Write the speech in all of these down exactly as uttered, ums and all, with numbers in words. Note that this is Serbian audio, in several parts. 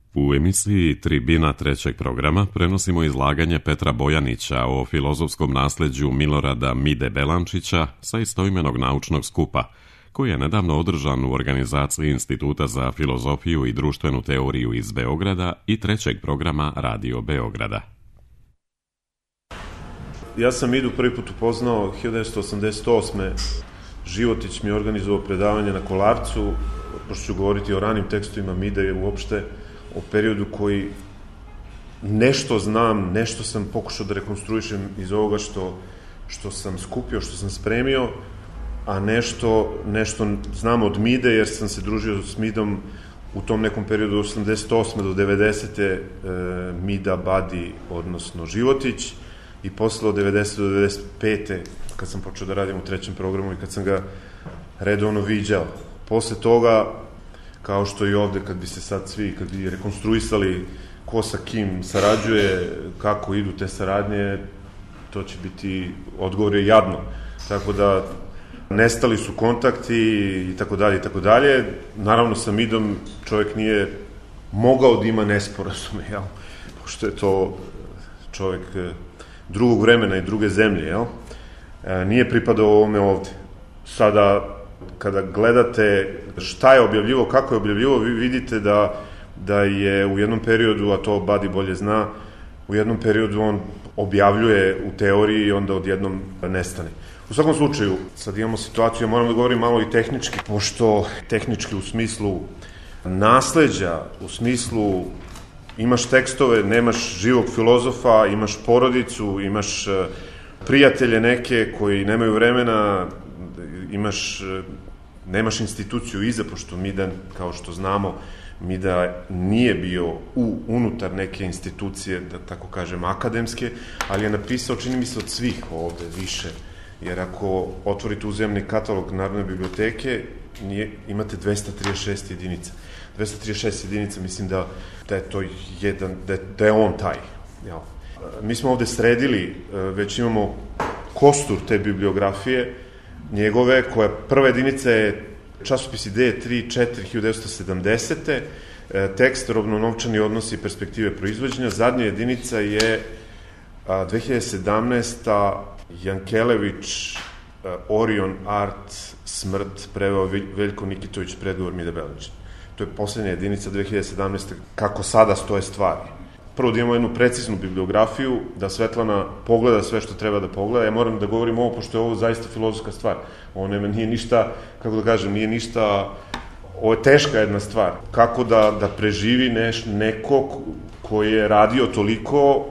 U emisiji Tribina trećeg programa prenosimo izlaganje Petra Bojanića o filozofskom nasljeđu Milorada Mide Belančića sa istoimenog naučnog skupa, koji je nedavno održan u organizaciji Instituta za filozofiju i društvenu teoriju iz Beograda i trećeg programa Radio Beograda. Ja sam Midu prvi put upoznao hiljadu devetsto osamdeset osme. Životić mi je organizovao predavanje na Kolarcu, pošto ću govoriti o ranim tekstovima Mide i uopšte o periodu koji nešto znam, nešto sam pokušao da rekonstruišem iz ovoga što, što sam skupio, što sam spremio, a nešto, nešto znam od Mide, jer sam se družio s Midom u tom nekom periodu od osamdeset osme do devedesete. E, Mida, Badi, odnosno Životić, i posle od devedesete do devedeset pete. kad sam počeo da radim u trećem programu i kad sam ga redovno viđao. Posle toga, kao što i ovde, kad bi se sad svi, kad bi rekonstruisali ko sa kim sarađuje, kako idu te saradnje, to će biti, odgovor je jadno. Tako da, nestali su kontakti i tako dalje i tako dalje. Naravno, sa Midom čovjek nije mogao da ima nesporazume, jel? Pošto je to čovjek drugog vremena i druge zemlje, jel? Nije pripadao ovome ovde. Sada, kada gledate šta je objavljivo, kako je objavljivo, vi vidite da, da je u jednom periodu, a to Badi bolje zna, u jednom periodu on objavljuje u teoriji i onda odjednom nestane. U svakom slučaju, sad imamo situaciju, ja moram da govorim malo i tehnički, pošto tehnički u smislu nasleđa, u smislu imaš tekstove, nemaš živog filozofa, imaš porodicu, imaš prijatelje neke koji nemaju vremena, imaš, nemaš instituciju iza, pošto Mida, kao što znamo, Mida nije bio u, unutar neke institucije, da tako kažem, akademske, ali je napisao, čini mi se, od svih ovde više. Jer ako otvorite uzemni katalog Narodne biblioteke, nije, imate dvesta trideset šest jedinica. dvesta trideset šest jedinica, mislim da, da je to jedan, da je, da je on taj. Jel? Mi smo ovde sredili, već imamo kostur te bibliografije njegove, koja prva jedinica je časopis Ideje tri četiri hiljadu devetsto sedamdesete. Tekst Robno-novčani odnosi i perspektive proizvođenja. Zadnja jedinica je dve hiljade sedamnaesta. Jankelević, Orion Art, Smrt, preveo Veljko Nikitović, predgovor Mide Belančića. To je poslednja jedinica dve hiljade sedamnaeste. Kako sada stoje stvari. Prvo da imamo jednu preciznu bibliografiju, da Svetlana pogleda sve što treba da pogleda. Ja moram da govorim ovo, pošto je ovo zaista filozofska stvar. Ovo nema, nije ništa, kako da kažem, nije ništa, ovo je teška jedna stvar. Kako da, da preživi neš, neko koji je radio toliko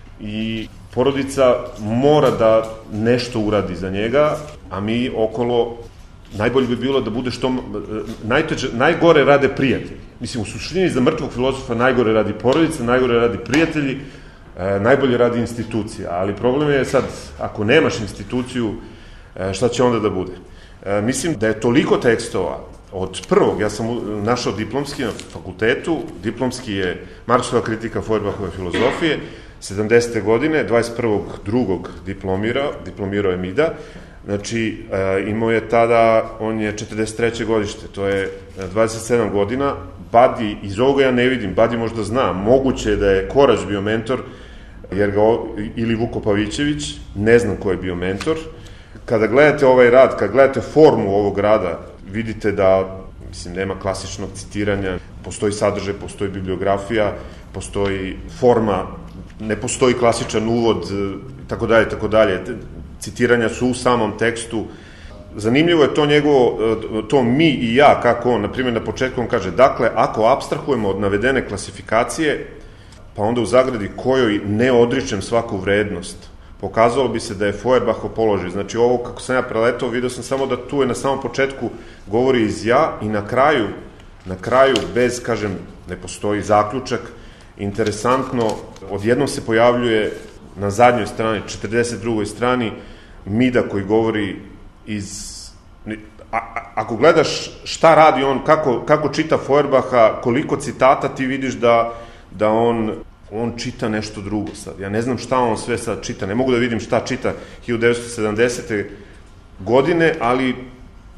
i porodica mora da nešto uradi za njega, a mi okolo, najbolje bi bilo da bude što, najteže, najgore rade prijatelji. Mislim, u suštini za mrtvog filozofa najgore radi porodica, najgore radi prijatelji, e, najbolje radi institucija. Ali problem je sad, ako nemaš instituciju, e, šta će onda da bude? E, mislim da je toliko tekstova, od prvog, ja sam našao diplomski na fakultetu, diplomski je Marksova kritika Feuerbachove filozofije, sedamdesete godine, dvadeset prvog drugog diplomirao, diplomirao je Mida, znači imao je tada, on je četrdeset treće godište, to je dvadeset sedam godina, Badi, iz ovoga ja ne vidim, Badi možda zna, moguće je da je Korać bio mentor, jer ga, ili Vuko Pavićević, ne znam ko je bio mentor. Kada gledate ovaj rad, kada gledate formu ovog rada, vidite da, mislim, nema klasičnog citiranja, postoji sadržaj, postoji bibliografija, postoji forma, ne postoji klasičan uvod, tako dalje, tako dalje. Citiranja su u samom tekstu. Zanimljivo je to njegovo, to mi i ja, kako on, na primjer, na početku on kaže, dakle, ako apstrahujemo od navedene klasifikacije, pa onda u zagradi kojoj ne odričem svaku vrednost, pokazalo bi se da je Feuerbachov položaj. Znači, ovo, kako sam ja preletao, vidio sam samo da tu je na samom početku govori iz ja i na kraju, na kraju, bez, kažem, ne postoji zaključak, interesantno, odjednom se pojavljuje na zadnjoj strani, četrdeset drugoj strani, Mida koji govori iz... A, a, ako gledaš šta radi on, kako, kako čita Feuerbacha, koliko citata, ti vidiš da, da on, on čita nešto drugo sad. Ja ne znam šta on sve sad čita, ne mogu da vidim šta čita hiljadu devetsto sedamdesete godine, ali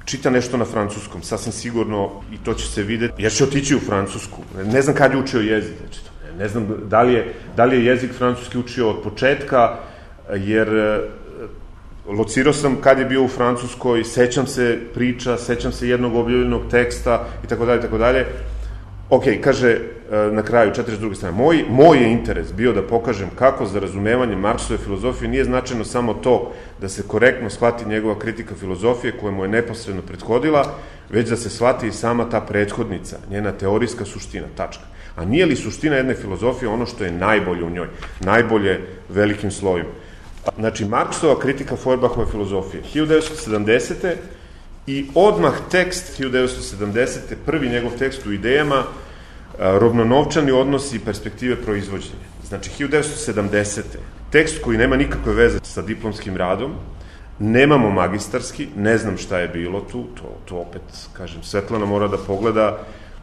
čita nešto na francuskom, sasvim sigurno, i to će se videti, jer će otići u Francusku. Ne znam kad je učio jezik, znači, ne znam da li je, da li je jezik francuski učio od početka, jer locirao sam kad je bio u Francuskoj, sećam se priča, sećam se jednog objavljenog teksta i tako dalje, tako dalje. Ok, kaže na kraju četrdeset druge strane, moj, moj je interes bio da pokažem kako za razumevanje Marksove filozofije nije značajno samo to da se korektno shvati njegova kritika filozofije koja mu je neposredno prethodila, već da se shvati i sama ta prethodnica, njena teorijska suština, tačka. A nije li suština jedne filozofije ono što je najbolje u njoj, najbolje velikim slovima? Znači, Marksova kritika Feuerbachove filozofije, hiljadu devetsto sedamdesete i odmah tekst hiljadu devetsto sedamdesete, prvi njegov tekst u idejama, rovnonovčani odnosi i perspektive proizvođenja. Znači, hiljadu devetsto sedamdesete tekst koji nema nikakve veze sa diplomskim radom, nemamo magistarski, ne znam šta je bilo tu, to, to opet, kažem, Svetlana mora da pogleda,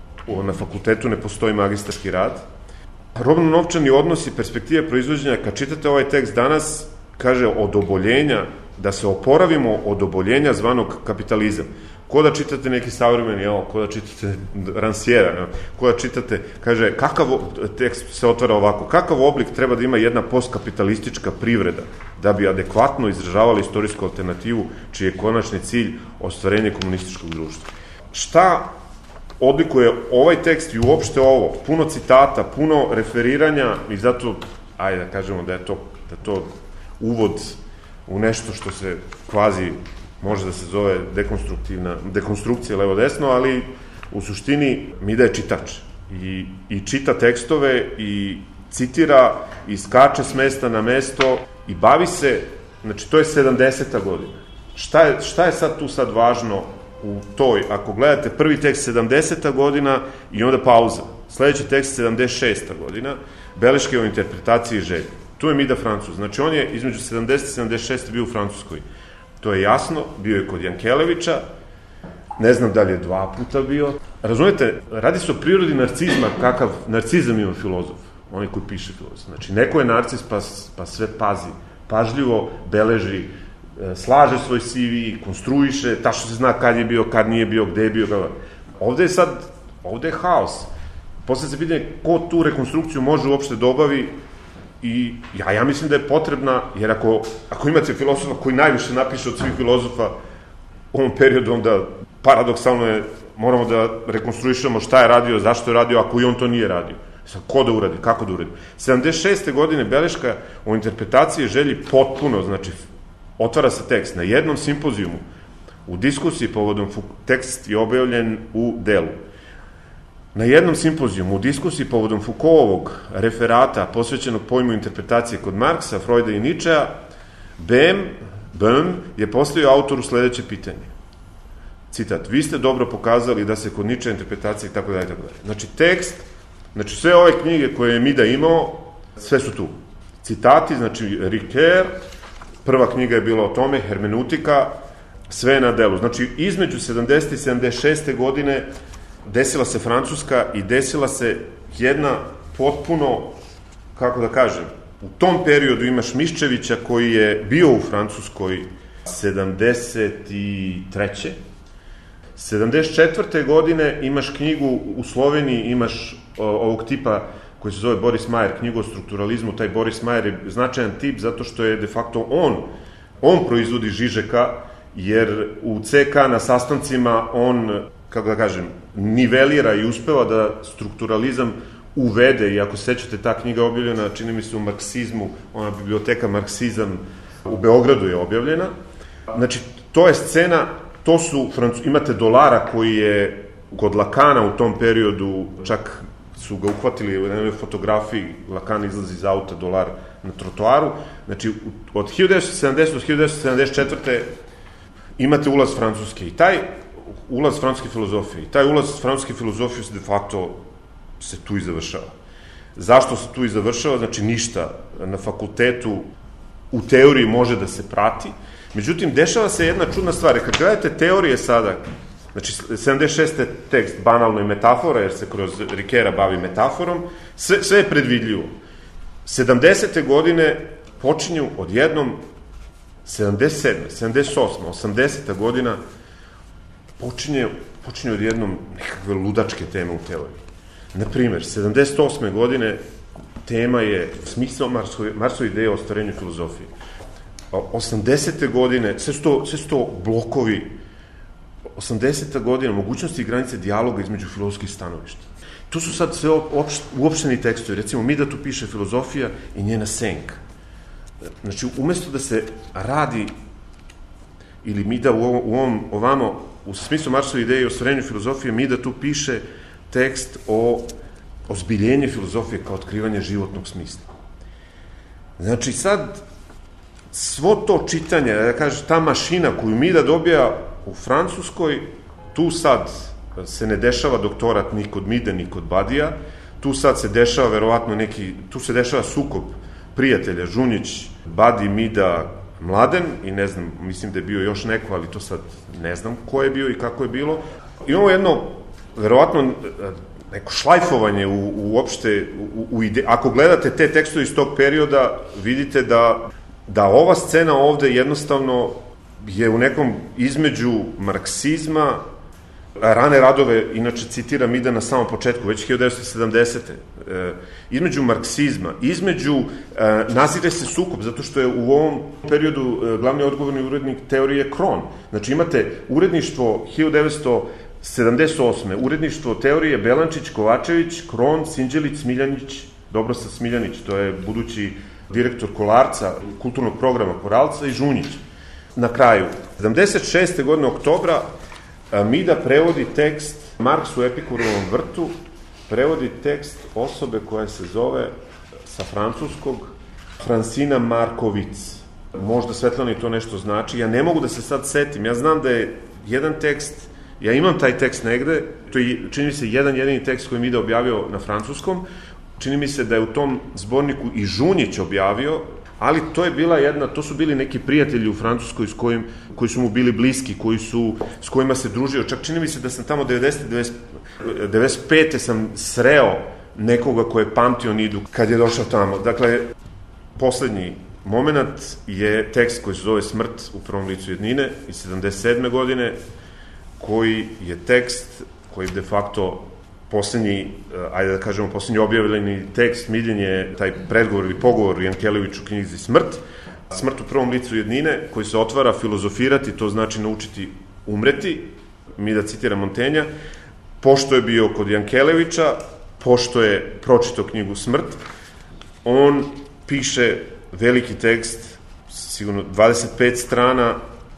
na fakultetu ne postoji magistarski rad. Rovnonovčani odnosi i perspektive proizvođenja, kad čitate ovaj tekst danas, kaže od oboljenja, da se oporavimo od oboljenja zvanog kapitalizam. Ko da čitate neki savremeni, evo, ko da čitate Ranciera, ko da čitate, kaže, kakav, tekst se otvara ovako, kakav oblik treba da ima jedna postkapitalistička privreda da bi adekvatno izražavala istorijsku alternativu, čiji je konačni cilj ostvarenje komunističkog društva. Šta odlikuje ovaj tekst i uopšte ovo? Puno citata, puno referiranja i zato, ajde da kažemo da je to, da to uvod u nešto što se kvazi, može da se zove dekonstruktivna, dekonstrukcija levo-desno, ali u suštini Mida je čitač i, i čita tekstove i citira i skače s mesta na mesto i bavi se, znači to je sedamdeseta godina. Šta je, šta je sad tu sad važno u toj, ako gledate prvi tekst sedamdeseta godina i onda pauza, sledeći tekst sedamdeset šesta godina, beleške o interpretaciji želje. Tu je Mida Francuz, znači on je između sedamdesete i sedamdeset šeste bio u Francuskoj. To je jasno, bio je kod Jankelevića, ne znam da li je dva puta bio. Razumete, radi se o prirodi narcizma, kakav narcizam ima filozof, onaj koji piše filozof. Znači, neko je narcis pa, pa sve pazi, pažljivo beleži, slaže svoj C V, konstruiše, tačno se zna kad je bio, kad nije bio, gde je bio. Kada. Ovde je sad, ovde je haos. Posle se pitanje ko tu rekonstrukciju može uopšte dobavi i ja, ja mislim da je potrebna, jer ako, ako imate filozofa koji najviše napiše od svih filozofa u ovom periodu, onda paradoksalno je, moramo da rekonstruišemo šta je radio, zašto je radio, ako i on to nije radio. Sad, ko da uradi, kako da uradi. sedamdeset šeste godine beleška o interpretaciji želji potpuno, znači, otvara se tekst na jednom simpozijumu, u diskusiji povodom, tekst je objavljen u delu. Na jednom simpozijumu, u diskusiji povodom Foucaultovog referata posvećenog pojmu interpretacije kod Marksa, Freuda i Nietzschea, Böhm, Böhm je postavio autoru sledeće pitanje. Citat, vi ste dobro pokazali da se kod Nietzschea interpretacije i tako dalje, tako dalje. Znači, tekst, znači sve ove knjige koje je Mida imao, sve su tu. Citati, znači, Ricoeur, prva knjiga je bila o tome, hermeneutika, sve je na delu. Znači, između sedamdesete i sedamdeset šeste godine desila se Francuska i desila se jedna potpuno, kako da kažem, u tom periodu imaš Miščevića koji je bio u Francuskoj sedamdeset treće sedamdeset četvrte godine imaš knjigu u Sloveniji, imaš o, ovog tipa koji se zove Boris Majer, knjigu o strukturalizmu. Taj Boris Majer je značajan tip zato što je de facto on, on proizvodi Žižeka, jer u C K na sastancima on, kako da kažem, nivelira i uspeva da strukturalizam uvede, i ako sećate, ta knjiga objavljena, čini mi se u marksizmu, ona biblioteka Marksizam u Beogradu je objavljena. Znači, to je scena, to su, imate Dolara koji je kod Lakana u tom periodu, čak su ga uhvatili u jednoj fotografiji, Lakan izlazi iz auta, Dolar na trotoaru. Znači, od hiljadu devetsto sedamdesete do hiljadu devetsto sedamdeset četvrte imate ulaz Francuske i taj ulaz francuske filozofije. I taj ulaz francuske filozofije se de facto se tu i završava. Zašto se tu i završava? Znači, ništa na fakultetu u teoriji može da se prati. Međutim, dešava se jedna čudna stvar. Kad gledate teorije sada, znači, sedamdeset šeste tekst banalno i metafora, jer se kroz Ricoeura bavi metaforom, sve, sve je predvidljivo. sedamdesete godine počinju odjednom sedamdeset sedme, sedamdeset osme, osamdeseta godina počinje, počinje od jednom nekakve ludačke teme u teoriji. Naprimer, sedamdeset osme godine tema je smisao Marsove, Marsove ideje o ostvarenju filozofije. osamdesete godine, sve su to, sve su to blokovi, osamdeseta godina, mogućnosti i granice dijaloga između filozofskih stanovišta. Tu su sad sve uopšteni tekstovi, recimo mi da tu piše filozofija i njena senka. Znači, umesto da se radi, ili mi da u ovom, u ovom ovamo, u smislu Marsove ideje o ostvarenju filozofije, mi da tu piše tekst o ozbiljenju filozofije kao otkrivanje životnog smisla. Znači, sad, svo to čitanje, da kažem, ta mašina koju mi da dobija u Francuskoj, tu sad se ne dešava doktorat ni kod Mide, ni kod Badija, tu sad se dešava verovatno neki, tu se dešava sukob prijatelja, Žunjić, Badi, Mida, Mladen, i ne znam, mislim da je bio još neko, ali to sad ne znam ko je bio i kako je bilo. Imamo jedno, verovatno, neko šlajfovanje u, uopšte, u, u ide... ako gledate te tekstove iz tog perioda, vidite da, da ova scena ovde jednostavno je u nekom između marksizma, rane radove, inače citiram Mida na samom početku, već hiljadu devetsto sedamdesete. E, između marksizma, između, e, nazire se sukob, zato što je u ovom periodu e, glavni odgovorni urednik teorije Kron. Znači imate uredništvo hiljadu devetsto sedamdeset osme. uredništvo teorije Belančić, Kovačević, Kron, Sinđelić, Smiljanić, Dobrosav Smiljanić, to je budući direktor Kolarca, kulturnog programa Koralca, i Žunjić. Na kraju, sedamdeset šeste godine oktobra, Mida prevodi tekst Marks u Epikurovom vrtu, prevodi tekst osobe koja se zove sa francuskog Francina Markovic. Možda Svetlani to nešto znači, ja ne mogu da se sad setim, ja znam da je jedan tekst, ja imam taj tekst negde, to je, čini mi se, jedan jedini tekst koji Mida objavio na francuskom, čini mi se da je u tom zborniku i Žunjić objavio, ali to je bila jedna, to su bili neki prijatelji u Francuskoj s kojim, koji su mu bili bliski, koji su, s kojima se družio. Čak čini mi se da sam tamo devedesete, devedeset pete sam sreo nekoga ko je pamtio Nidu kad je došao tamo. Dakle, poslednji moment je tekst koji se zove Smrt u prvom licu jednine iz sedamdeset sedme godine, koji je tekst koji de facto poslednji, ajde da kažemo, poslednji objavljeni tekst, Miljen je taj predgovor ili pogovor Jankelević u knjizi Smrt. Smrt u prvom licu jednine, koji se otvara filozofirati, to znači naučiti umreti, mi da citiram Montenja, pošto je bio kod Jankelevića, pošto je pročitao knjigu Smrt, on piše veliki tekst, sigurno dvadeset pet strana,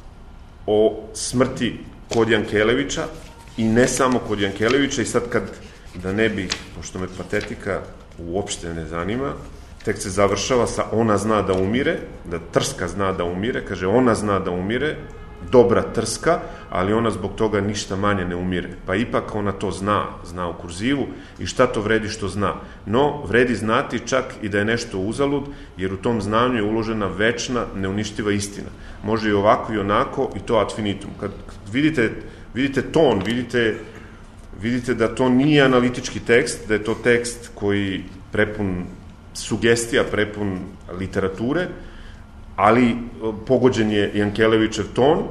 o smrti kod Jankelevića, i ne samo kod Jankelevića, i sad kad, da ne bi, pošto me patetika uopšte ne zanima, tekst se završava sa ona zna da umire, da Trska zna da umire, kaže ona zna da umire, dobra Trska, ali ona zbog toga ništa manje ne umire. Pa ipak ona to zna, zna u kurzivu, i šta to vredi što zna. No, vredi znati čak i da je nešto uzalud, jer u tom znanju je uložena večna, neuništiva istina. Može i ovako i onako, i to ad finitum. Kad vidite Vidite ton, vidite, vidite da to nije analitički tekst, da je to tekst koji prepun sugestija, prepun literature, ali pogođen je Jankelevićev ton.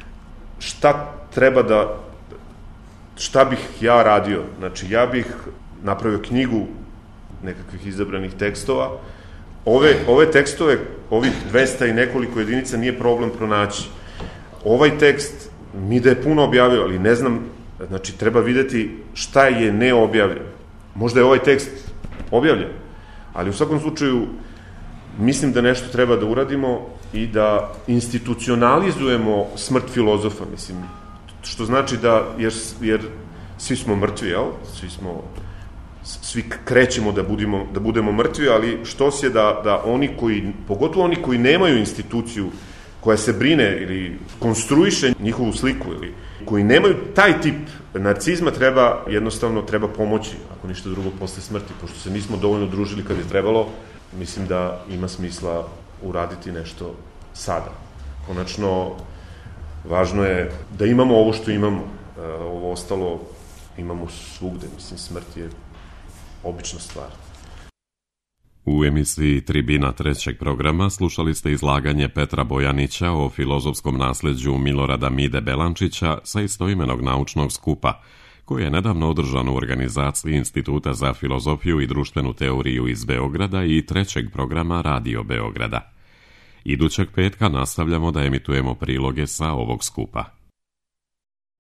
Šta treba da, šta bih ja radio? Znači, ja bih napravio knjigu nekakvih izabranih tekstova. Ove, ove tekstove, ovih dvesta i nekoliko jedinica nije problem pronaći. Ovaj tekst mi da je puno objavio, ali ne znam, znači treba videti šta je neobjavljeno. Možda je ovaj tekst objavljen, ali u svakom slučaju mislim da nešto treba da uradimo i da institucionalizujemo smrt filozofa, mislim, što znači da, jer, jer svi smo mrtvi, jel? Svi smo, svi krećemo da budemo, da budemo mrtvi, ali što se da, da oni koji, pogotovo oni koji nemaju instituciju koja se brine ili konstruiše njihovu sliku, ili koji nemaju taj tip narcizma, treba, jednostavno treba pomoći, ako ništa drugo, posle smrti, pošto se nismo dovoljno družili kad je trebalo, mislim da ima smisla uraditi nešto sada. Konačno, važno je da imamo ovo što imamo, ovo ostalo imamo svugde, mislim, smrt je obična stvar. U emisiji Tribina trećeg programa slušali ste izlaganje Petra Bojanića o filozofskom nasljeđu Milorada Mide Belančića sa istoimenog naučnog skupa, koji je nedavno održan u organizaciji Instituta za filozofiju i društvenu teoriju iz Beograda i trećeg programa Radio Beograda. Idućeg petka nastavljamo da emitujemo priloge sa ovog skupa.